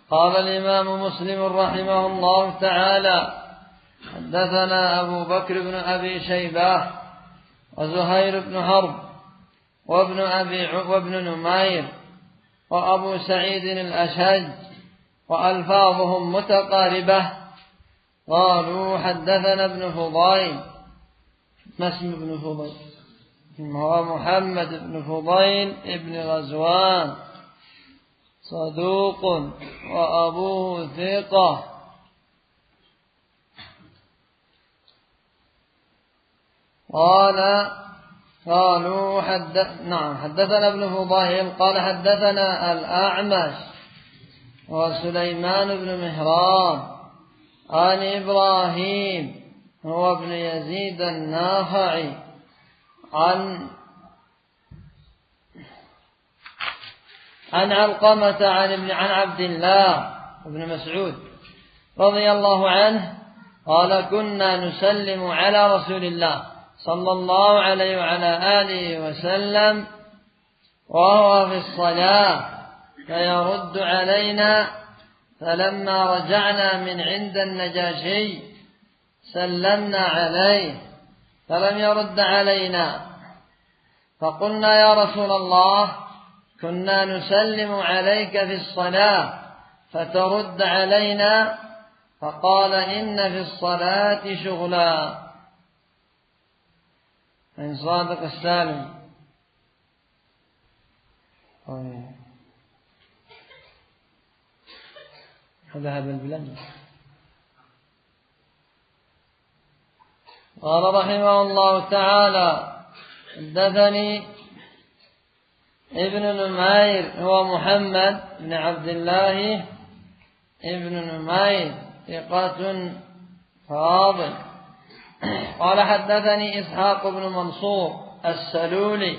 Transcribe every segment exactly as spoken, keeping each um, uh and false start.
قال الإمام مسلم رحمه الله تعالى: حدثنا أبو بكر بن أبي شيبة وزهير بن حرب وابن أبي وابن نمير وأبو سعيد الأشهج وألفاظهم متقاربة. قالوا: حدثنا ابن فضيل. ما اسم ابن فضيل؟ هو محمد بن فضيل ابن غزوان، صدوق وأبوه ثقة. قال قالوا حدث نعم حدثنا ابن فضيل قال: حدثنا الأعمش وسليمان بن مهران عن إبراهيم هو ابن يزيد الناخعي عن عن علقمة عن ابن عن عبد الله بن مسعود رضي الله عنه قال: كنا نسلم على رسول الله صلى الله عليه وعلى آله وسلم وهو في الصلاة فيرد علينا، فلما رجعنا من عند النجاشي سلمنا عليه فلم يرد علينا، فقلنا: يا رسول الله، كنا نسلم عليك في الصلاة فترد علينا، فقال: إن في الصلاة شغلا. من صادق السالم. ذهب البلد. قال رحمه الله تعالى: حدثني ابن نمير هو محمد بن عبد الله ابن نمير ثقة فاضل. قال: حدثني إسحاق بن منصور السلولي،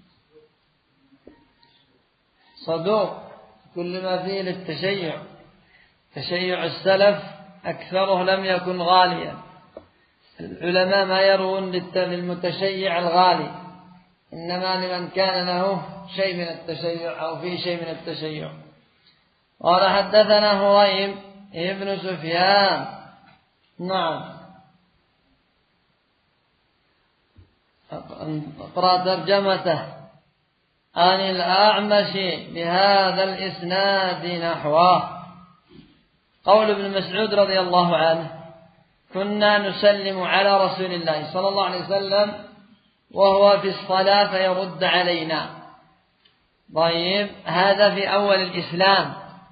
صدوق كل ما فيه للتشيع، تشيع السلف أكثره لم يكن غاليا. العلماء ما يرون للمتشيع الغالي، إنما لمن كان له شيء من التشيع أو فيه شيء من التشيع. قال: حدثنا هريم ابن سفيان. نعم. اقرأ ترجمته. عن الأعمش بهذا الإسناد نحوه. قول ابن مسعود رضي الله عنه: كنا نسلم على رسول الله صلى الله عليه وسلم وهو في الصلاة فيرد علينا. طيب، هذا في أول الإسلام،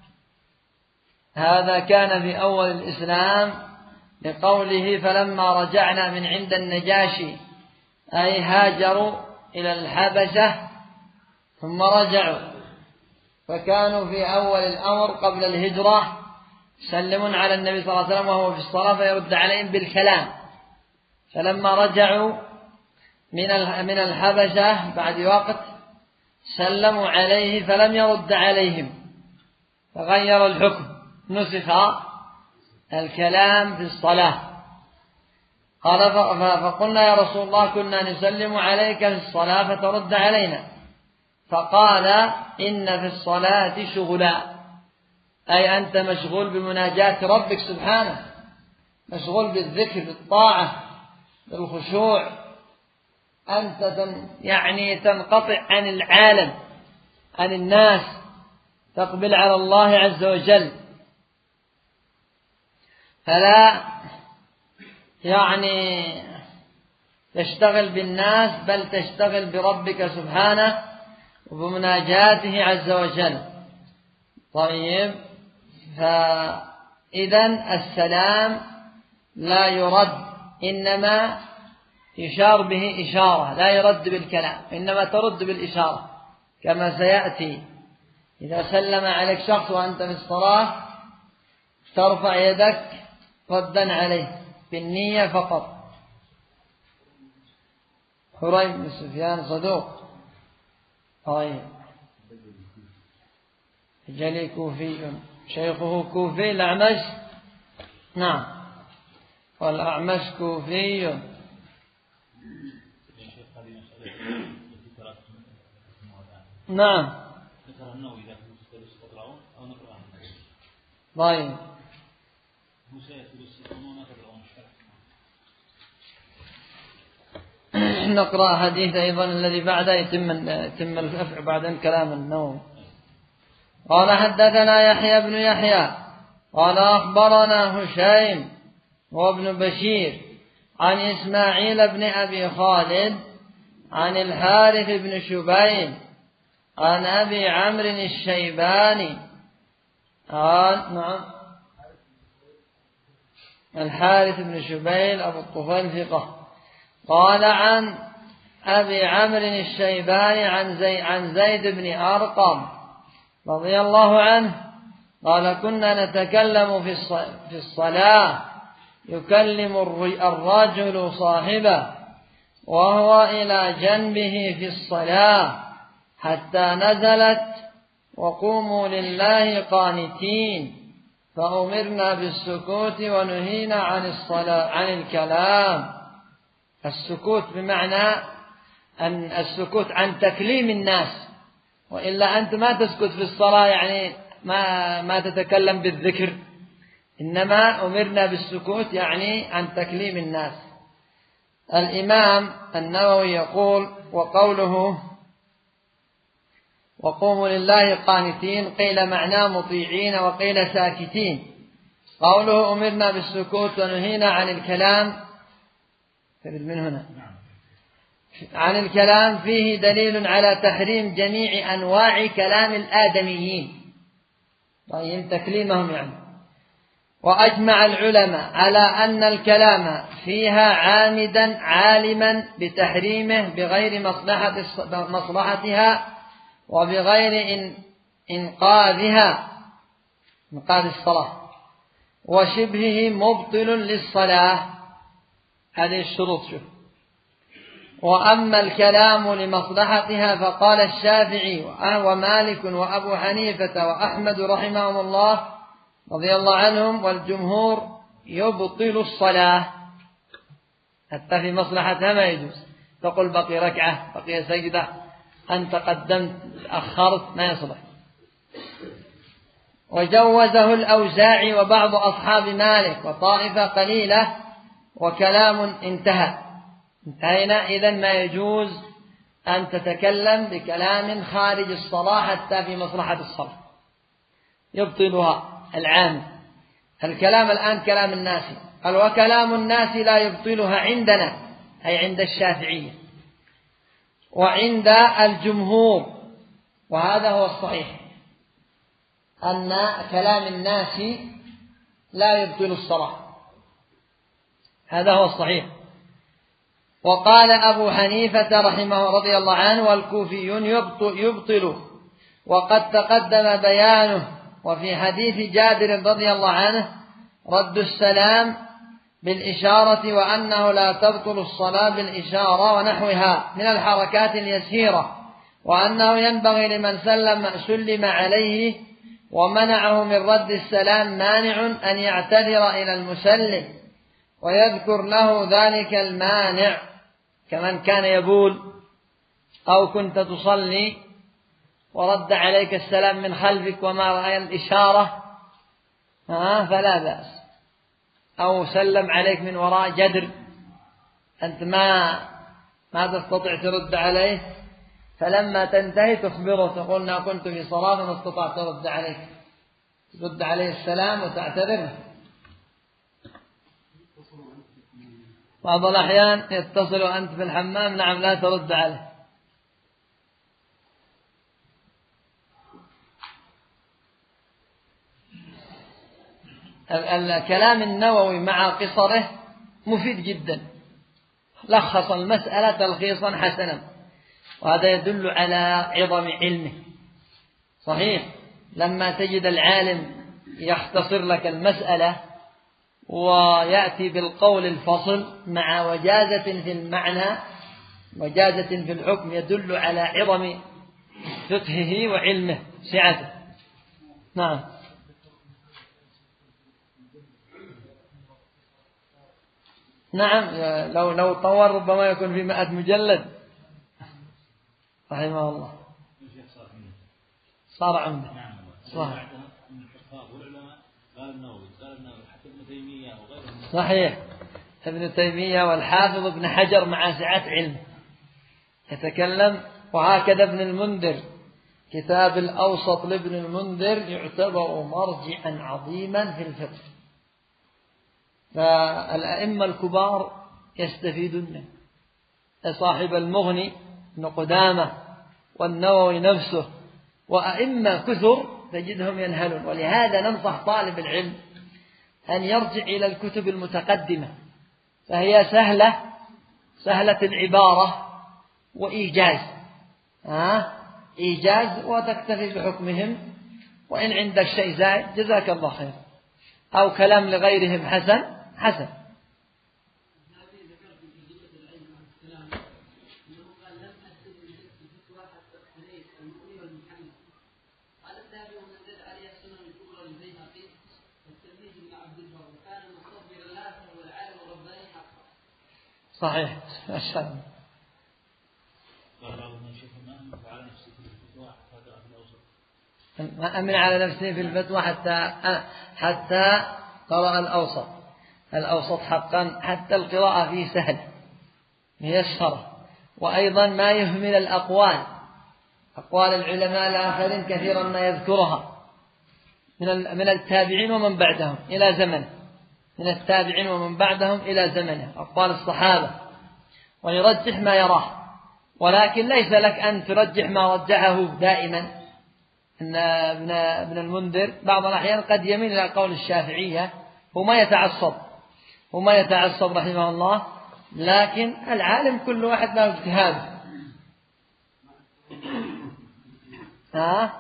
هذا كان في أول الإسلام لقوله: فلما رجعنا من عند النجاشي، أي هاجروا إلى الحبشة ثم رجعوا، فكانوا في أول الأمر قبل الهجرة يسلمون على النبي صلى الله عليه وسلم وهو في الصلاة فيرد عليهم بالكلام. فلما رجعوا من الحبشة بعد وقت سلموا عليه فلم يرد عليهم، فغير الحكم، نسخ الكلام في الصلاة. قال: فقلنا: يا رسول الله، كنا نسلم عليك في الصلاة فترد علينا، فقال: إن في الصلاة شغلا، أي أنت مشغول بمناجاة ربك سبحانه، مشغول بالذكر، بالطاعة، بالخشوع، أنت يعني تنقطع عن العالم، عن الناس، تقبل على الله عز وجل، فلا يعني تشتغل بالناس بل تشتغل بربك سبحانه وبمناجاته عز وجل. طيب، فإذا السلام لا يرد، إنما يشار به إشارة، لا يرد بالكلام، إنما ترد بالإشارة كما سيأتي. إذا سلم عليك شخص وأنت في الصلاة ترفع يدك ردا عليه بالنية فقط. هريم بن سفيان صدوق. طيب، جلي كوفي، شيخه كوفي الأعمش. نعم، والأعمش كوفي. نعم. طيب نقرأ حديث أيضا الذي بعده يتم يتم الرفع بعد كلام النووي. قال حدثنا يحيى بن يحيى قال أخبرنا هشيم وابن بشير عن إسماعيل بن أبي خالد عن الحارث بن شبيب عن أبي عمرو الشيباني قال نعم الحارث بن شبيب أبو الطفيل ثقة قال عن أبي عمرو الشيباني عن, زي عن زيد بن أرقم رضي الله عنه قال كنا نتكلم في الصلاة يكلم الرجل صاحبه وهو إلى جنبه في الصلاة حتى نزلت وقوموا لله قانتين فأمرنا بالسكوت ونهينا عن الصلاة عن الكلام. السكوت بمعنى أن السكوت عن تكليم الناس، وإلا أنت ما تسكت في الصلاة يعني ما ما تتكلم بالذكر، إنما أمرنا بالسكوت يعني عن تكليم الناس. الإمام النووي يقول وقوله وقوموا لله قانتين قيل معناه مطيعين وقيل ساكتين. قوله أمرنا بالسكوت ونهينا عن الكلام من هنا عن الكلام فيه دليل على تحريم جميع أنواع كلام الآدميين، طيب تكليمهم يعني. وأجمع العلماء على أن الكلام فيها عامدا عالما بتحريمه بغير مصلحة مصلحتها وبغير إن إنقاذها إنقاذ الصلاة وشبهه مبطل للصلاة. هذه الشروط شوف. وأما الكلام لمصلحتها فقال الشافعي ومالك وأبو حنيفة وأحمد رحمهم الله رضي الله عنهم والجمهور يبطل الصلاة حتى في مصلحتها ما يجوز. تقول بقي ركعة بقي سجدة أنت قدمت أخرت ما يصلح. وجوزه الأوزاعي وبعض أصحاب مالك وطائفة قليلة وكلام انتهى. انتهينا إذن ما يجوز أن تتكلم بكلام خارج الصلاة حتى في مصلحة الصلاة يبطلها العام. الكلام الآن كلام الناس قال وكلام الناس لا يبطلها عندنا أي عند الشافعية وعند الجمهور، وهذا هو الصحيح أن كلام الناس لا يبطل الصلاة، هذا هو الصحيح. وقال أبو حنيفة رحمه رضي الله عنه والكوفيون يبطل, يبطل وقد تقدم بيانه. وفي حديث جابر رضي الله عنه رد السلام بالإشارة وأنه لا تبطل الصلاة بالإشارة ونحوها من الحركات اليسيرة، وأنه ينبغي لمن سلم سلم عليه ومنعه من رد السلام مانع أن يعتذر إلى المسلم ويذكر له ذلك المانع كمن كان يبول أو كنت تصلي ورد عليك السلام من خلفك وما رأى الإشارة فلا بأس، أو سلم عليك من وراء جدر أنت ما ما تستطيع ترد عليه، فلما تنتهي تخبره تقول أنا كنت في صلاة وما استطعت ترد عليك، ترد عليه السلام وتعتذر. بعض الأحيان يتصل أنت في الحمام نعم لا ترد عليه. الكلام النووي مع قصره مفيد جدا، لخص المسألة تلخيصا حسنا، وهذا يدل على عظم علمه. صحيح لما تجد العالم يختصر لك المسألة ويأتي بالقول الفصل مع وجازة في المعنى وجازة في الحكم يدل على عظم فقهه وعلمه سعته. نعم. نعم لو لو طور ربما يكون في مئة مجلد رحمه الله. صار عمده صار قال النووي قال النووي حتى ابن تيمية وغيره. صحيح، ابن تيمية والحافظ ابن حجر مع سعة علم يتكلم. وهكذا ابن المنذر، كتاب الأوسط لابن المنذر يعتبر مرجعا عظيما في الفقه، فالأئمة الكبار يستفيدون منه. صاحب المغني ابن قدامة والنووي نفسه وأئمة كثر تجدهم ينهلون. ولهذا ننصح طالب العلم أن يرجع إلى الكتب المتقدمة، فهي سهلة سهلة العبارة وإيجاز ها إيجاز وتكتفي بحكمهم. وإن عندك شيء زائد جزاك الله خير، أو كلام لغيرهم حسن حسن. صحيح ما شاء الله. ما أمن على نفسه في الفتوى حتى حتى قرأ الأوسط. الأوسط حقا حتى القراءة فيه سهل ميسرة. وأيضا ما يهمل الأقوال، أقوال العلماء الآخرين كثيرا ما يذكرها من من التابعين ومن بعدهم إلى زمنه، من التابعين ومن بعدهم إلى زمنه، أقوال الصحابة، ويرجح ما يراه. ولكن ليس لك أن ترجح ما رجحه دائما. إن ابن ابن المنذر بعض الأحيان قد يميل إلى قول الشافعية وما يتعصب وما يتعصب رحمه الله، لكن العالم كل واحد له اجتهاده. ها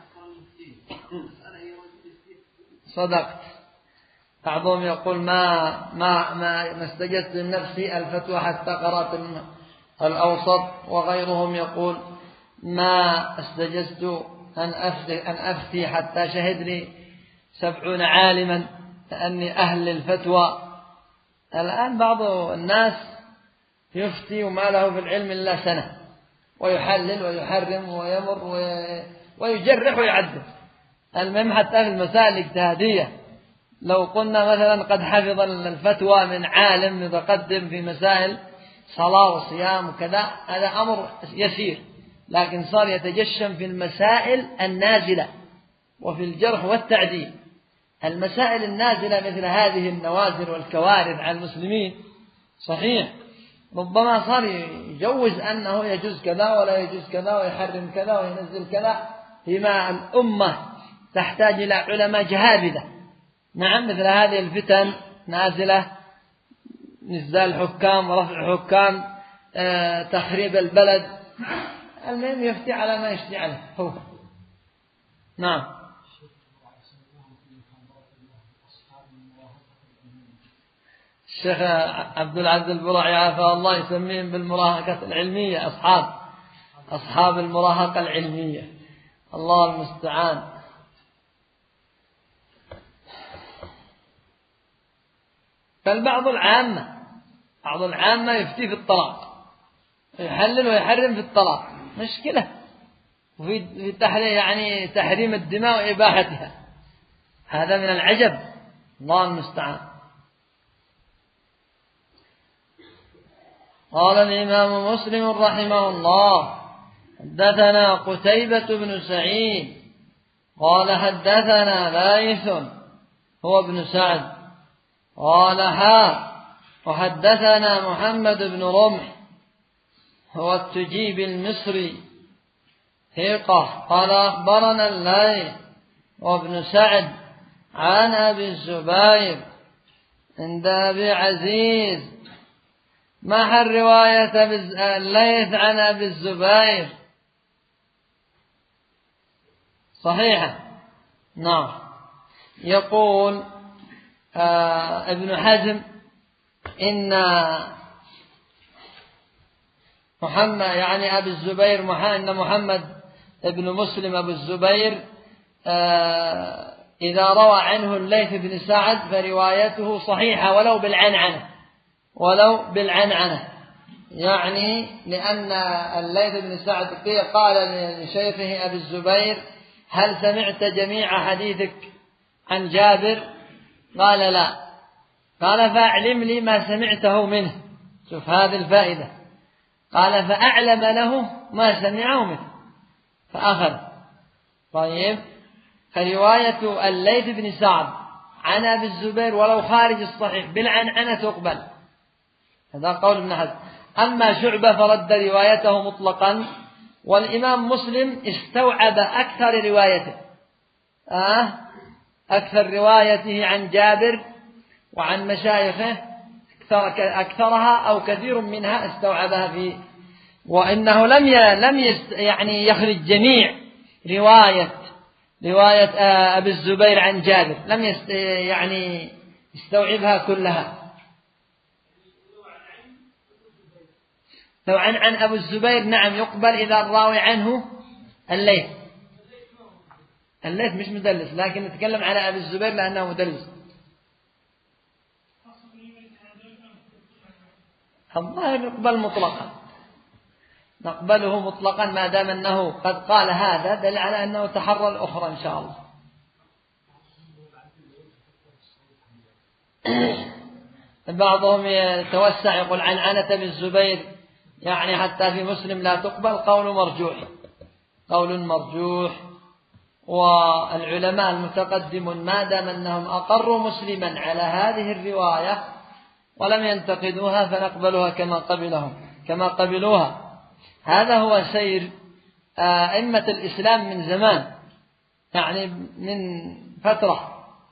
صدقت. بعضهم يقول ما ما ما استجدت من نفسي الفتوى حتى قرأت الأوسط، وغيرهم يقول ما استجدت أن أفتي, أن أفتي حتى شهد لي سبعون عالما لأني أهل الفتوى. الآن بعض الناس يفتي وما له في العلم إلا سنة، ويحلل ويحرم ويمر ويجرح ويعدل. المهم حتى في المسائل الاجتهادية لو قلنا مثلا قد حفظ الفتوى من عالم متقدم في مسائل صلاة وصيام وكذا، هذا أمر يسير، لكن صار يتجشم في المسائل النازلة وفي الجرح والتعديل. المسائل النازلة مثل هذه النوازل والكوارث على المسلمين صحيح ربما صار يجوز أنه يجوز كذا ولا يجوز كذا ويحرم كذا وينزل كذا، فيما الأمة تحتاج إلى علماء جهابذة. نعم، مثل هذه الفتن نازلة، نزال الحكام ورفع حكام، آه، تخريب البلد، المهم يفتي على ما يشتي عليه هو. نعم. الشيخ عبد العزيز البرعي عافاه الله يسميهم بالمراهقة العلمية، أصحاب أصحاب المراهقة العلمية، الله المستعان. فالبعض العامة بعض العامة يفتي في الطلاق، يحلل ويحرم في الطلاق، مشكلة، وفي تحريم يعني تحريم الدماء وإباحتها، هذا من العجب، الله المستعان. قال الإمام مسلم رحمه الله: حدثنا قتيبة بن سعيد قال حدثنا ليث هو ابن سعد قال ها وحدثنا محمد بن رمح هو التجيب المصري ثقة قال أخبرنا الليث وابن سعد عن أبي الزبير عند أبي عزيز. ما حل رواية الليث عن أبي الزبير؟ صحيحة. نعم. يقول آه ابن حزم إن محمد يعني أبي الزبير إن محمد ابن مسلم أبو الزبير آه إذا روى عنه الليث بن سعد فروايته صحيحة ولو بالعنعنة ولو بالعنعنة يعني لأن الليث بن سعد قال لشيخه أبي الزبير: هل سمعت جميع حديثك عن جابر؟ قال لا. قال فأعلم لي ما سمعته منه. شوف هذه الفائدة. قال فأعلم له ما سمعه منه فأخذ. طيب، فرواية الليث بن سعد عن أبي الزبير ولو خارج الصحيح بالعنعنة تقبل، هذا قول ابن حزم. أما شعبة فرد روايته مطلقا، والإمام مسلم استوعب أكثر روايته آه أكثر روايته عن جابر وعن مشايخه أكثرها أو كثير منها استوعبها فيه، وإنه لم لم يعني يخرج جميع رواية رواية أبي الزبير عن جابر، لم يعني يستوعبها كلها. لو عن عن أبو الزبير نعم يقبل إذا الراوي عنه الليث. الليث مش مدلس، لكن نتكلم على أبي الزبير لأنه مدلس. الظاهر يقبل مطلقا، نقبله مطلقا ما دام أنه قد قال هذا، دل على أنه تحرى الأخرى إن شاء الله. بعضهم يتوسع يقول عن عنة بالزبير يعني حتى في مسلم لا تقبل، قول مرجوح قول مرجوح والعلماء المتقدمون ما دام أنهم أقروا مسلما على هذه الرواية ولم ينتقدوها فنقبلها كما قبلهم كما قبلوها. هذا هو سير أئمة الإسلام من زمان، يعني من فترة.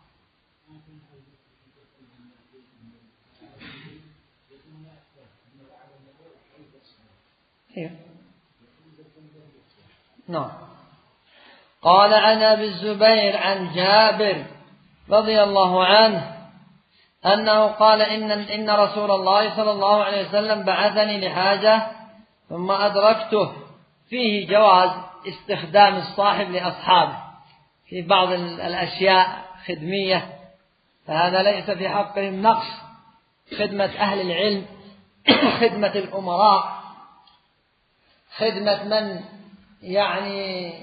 نعم. قال عن أبي الزبير عن جابر رضي الله عنه أنه قال إن, إن رسول الله صلى الله عليه وسلم بعثني لحاجة ثم أدركته. فيه جواز استخدام الصاحب لأصحابه في بعض الأشياء خدمية، فهذا ليس في حقهم نقص. خدمة أهل العلم، خدمة الأمراء، خدمة من يعني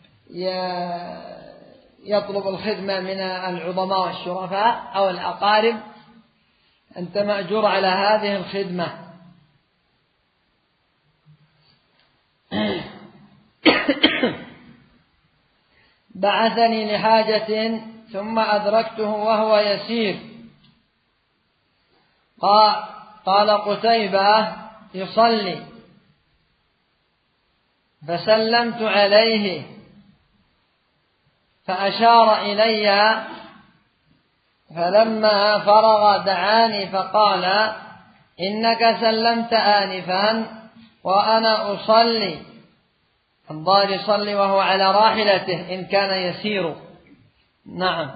يطلب الخدمة من العظماء والشرفاء أو الأقارب، أنت مأجور على هذه الخدمة. بعثني لحاجة ثم أدركته وهو يسير. قال قتيبة يصلي فسلمت عليه فأشار إلي، فلما فرغ دعاني فقال إنك سلمت آنفا وأنا أصلي. الظاهر يصلي وهو على راحلته إن كان يسير. نعم.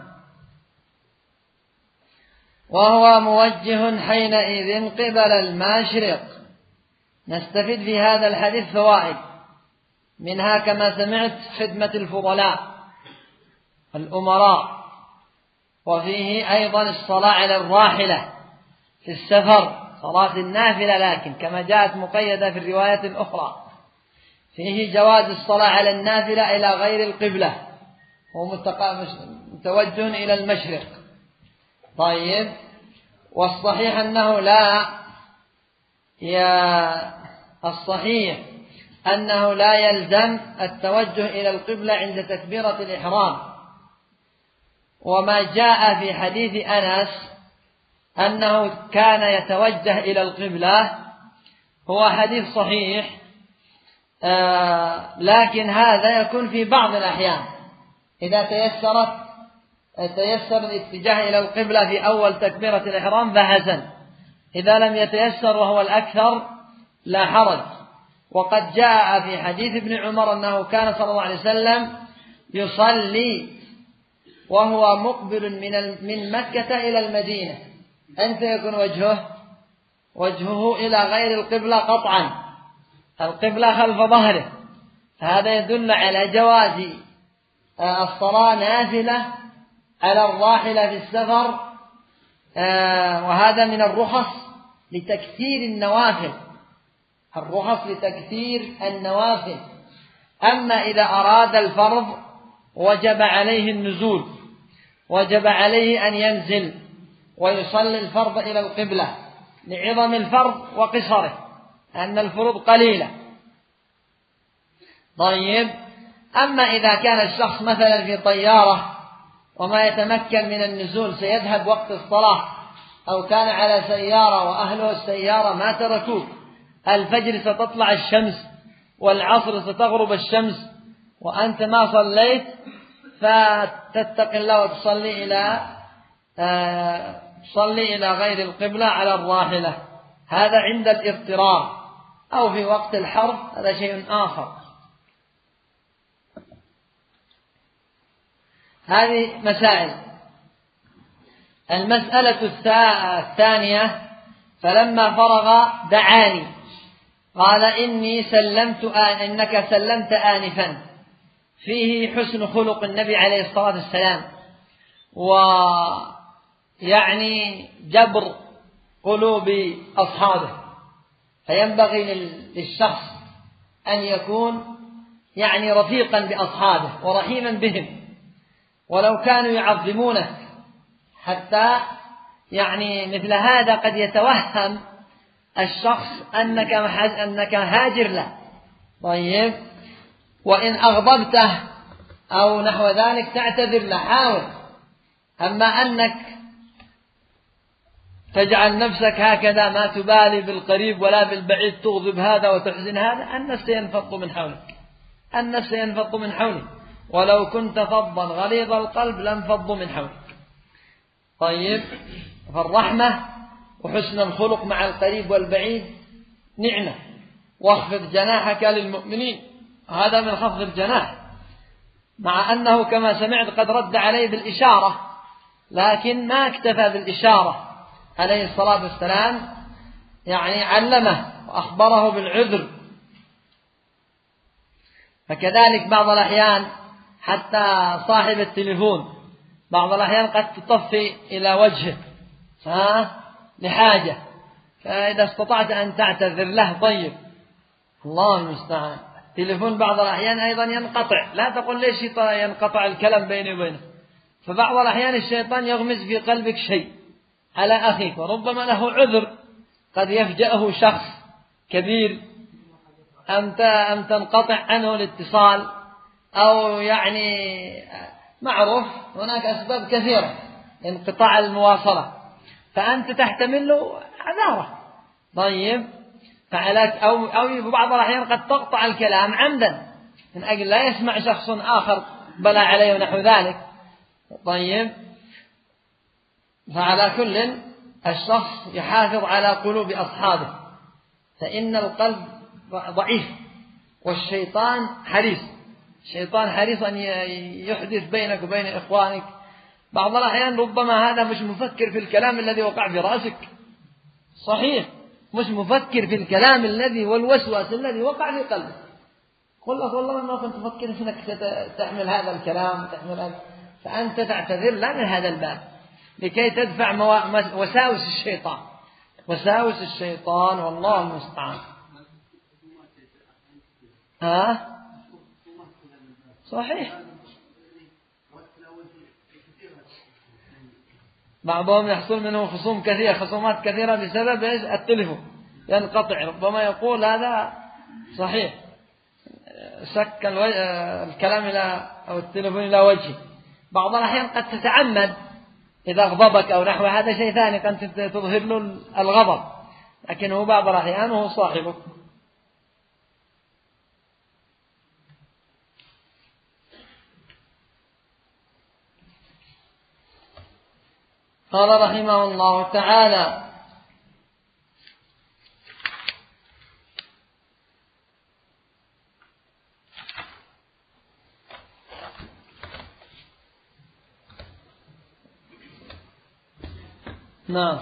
وهو موجه حينئذ قبل المشرق. نستفيد في هذا الحديث فوائد، منها كما سمعت خدمة الفضلاء الأمراء، وفيه أيضا الصلاة على الراحلة في السفر، صلاة النافلة لكن كما جاءت مقيدة في الرواية الأخرى. فيه جواز الصلاة على النافلة إلى غير القبلة ومتوجه إلى المشرق. طيب، والصحيح أنه لا يا الصحيح أنه لا يلزم التوجه إلى القبلة عند تكبيرة الإحرام. وما جاء في حديث أنس أنه كان يتوجه إلى القبلة هو حديث صحيح، آه لكن هذا يكون في بعض الأحيان إذا تيسرت تيسر الاتجاه إلى القبلة في أول تكبيرة الإحرام فحسن، إذا لم يتيسر وهو الأكثر لا حرج. وقد جاء في حديث ابن عمر أنه كان صلى الله عليه وسلم يصلي وهو مقبل من من مكة إلى المدينة، أنت يكون وجهه وجهه إلى غير القبلة قطعا، القبلة خلف ظهره. هذا يدل على جواز الصلاة نافلة على الراحلة في السفر، وهذا من الرخص لتكثير النوافل، الرخص لتكثير النوافل. أما إذا أراد الفرض وجب عليه النزول، وجب عليه أن ينزل ويصلي الفرض إلى القبلة لعظم الفرض وقصره، أن الفروض قليلة. طيب، أما إذا كان الشخص مثلا في طيارة وما يتمكن من النزول سيذهب وقت الصلاة، أو كان على سيارة وأهله السيارة ما تركوه، الفجر ستطلع الشمس والعصر ستغرب الشمس وأنت ما صليت، فتتقي الله وتصلي إلى آه تصلي إلى غير القبلة على الراحلة. هذا عند الاضطرار، أو في وقت الحرب هذا شيء آخر. هذه مسائل. المسألة الثانية: فلما فرغ دعاني قال إني سلمت آن إنك سلمت آنفا، فيه حسن خلق النبي عليه الصلاة والسلام، ويعني جبر قلوب أصحابه. فينبغي للشخص أن يكون يعني رفيقا بأصحابه ورحيما بهم، ولو كانوا يعظمونك، حتى يعني مثل هذا قد يتوهم الشخص أنك أنك هاجر له. طيب، وإن أغضبته أو نحو ذلك تعتذر له، حاول. أما أنك تجعل نفسك هكذا ما تبالي بالقريب ولا بالبعيد، تغضب هذا وتحزن هذا، النفس ينفض من حولك، النفس ينفض من حولك، ولو كنت فظا غليظ القلب لانفضوا من حولك. طيب، فالرحمة وحسن الخلق مع القريب والبعيد نعمة. واخفض جناحك للمؤمنين، هذا من خفض الجناح، مع أنه كما سمعت قد رد عليه بالإشارة، لكن ما اكتفى بالإشارة عليه الصلاة والسلام، يعني علمه وأخبره بالعذر. فكذلك بعض الأحيان حتى صاحب التليفون بعض الأحيان قد تطفي إلى وجهه ها لحاجة، فإذا استطعت أن تعتذر له طيب، الله المستعان. التليفون بعض الأحيان أيضا ينقطع، لا تقول ليش ينقطع الكلام بيني وبينه، فبعض الأحيان الشيطان يغمس في قلبك شيء على أخيك، وربما له عذر، قد يفجأه شخص كبير أم تنقطع عنه الاتصال، أو يعني معروف هناك أسباب كثيرة انقطاع المواصلة، فأنت تحتمل له عذاره. طيب، فعلك أو أو بعض الأحيان قد تقطع الكلام عمدا من أجل لا يسمع شخص آخر بلا عليه ونحو ذلك. طيب، فعلى كل الشخص يحافظ على قلوب أصحابه، فإن القلب ضعيف والشيطان حريص، الشيطان حريص أن يحدث بينك وبين إخوانك. بعض الأحيان ربما هذا مش مفكر في الكلام الذي وقع في رأسك، صحيح، مش مفكر في الكلام الذي والوسواس الذي وقع في قلبك. قل لك والله ما كنت تفكر أنك تحمل هذا الكلام تحمل هذا، فأنت تعتذر لا من هذا الباب لكي تدفع وساوس الشيطان، وساوس الشيطان، والله المستعان. ها صحيح، بعضهم يحصل منه خصوم كثيرة خصومات كثيرة بسبب إيش؟ التلفون ينقطع، ربما يقول هذا صحيح سك الكلام إلى أو التلفون إلى وجهه. بعض الأحيان قد تتعمد إذا غضبك أو نحو هذا شيء ثاني، قد تظهر له الغضب، لكنه بعض الأحيان هو صاحبك. قال رحمه الله تعالى: نعم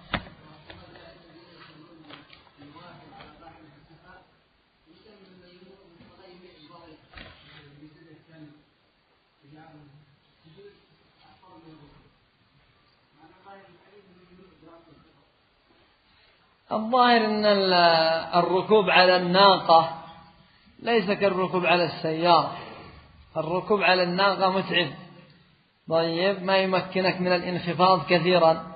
الظاهر أن الركوب على الناقة ليس كالركوب على السيارة. الركوب على الناقة متعب طيب ما يمكنك من الانخفاض كثيرا.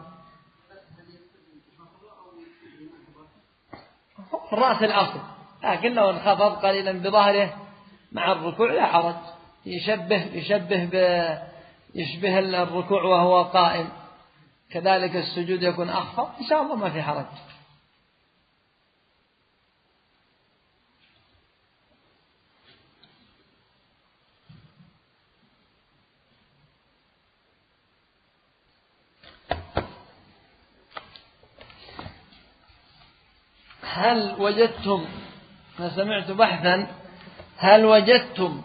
الرأس الأصل، لكن لو انخفض قليلا بظهره مع الركوع لا حرج، يشبه يشبه ب يشبه الركوع وهو قائم، كذلك السجود يكون أخفض، إن شاء الله ما في حرج. هل وجدتم، أنا سمعت بحثا، هل وجدتم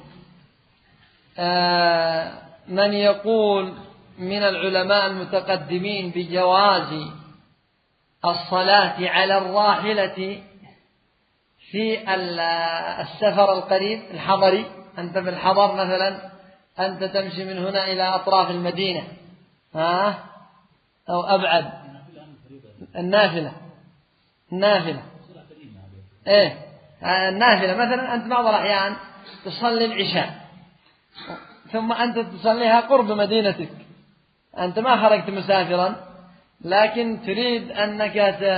آه من يقول من العلماء المتقدمين بجواز الصلاة على الراحلة في السفر القريب الحضري؟ أنت في الحضر مثلا، أنت تمشي من هنا إلى أطراف المدينة ها أو أبعد، النافلة النافلة إيه النافلة مثلا، أنت بعض الأحيان تصلي العشاء ثم أنت تصليها قرب مدينتك، أنت ما خرجت مسافرا، لكن تريد أنك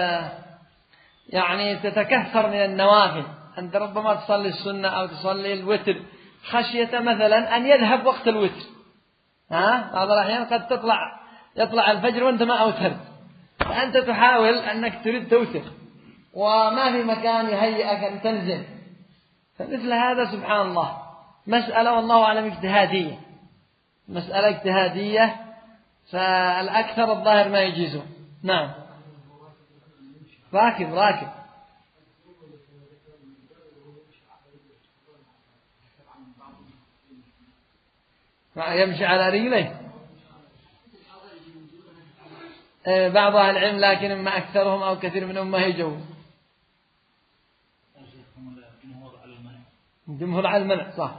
يعني تتكثر من النوافل، أنت ربما تصلي السنة أو تصلي الوتر خشية مثلا أن يذهب وقت الوتر، ها بعض الأحيان قد تطلع يطلع الفجر وأنت ما أوترت، فأنت تحاول أنك تريد توتر وما في مكان يهيئك أن تنزل، فمثل هذا سبحان الله مسألة والله أعلم اجتهادية، مسألة اجتهادية، فالأكثر الظاهر ما يجيزه. نعم راكب راكب يمشي على رجليه بعض أهل العلم، لكن ما أكثرهم أو كثير منهم ما يجوز، جمهور على المنع صح.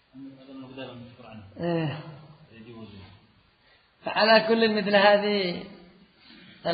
إيه. فعلى كل مثل هذه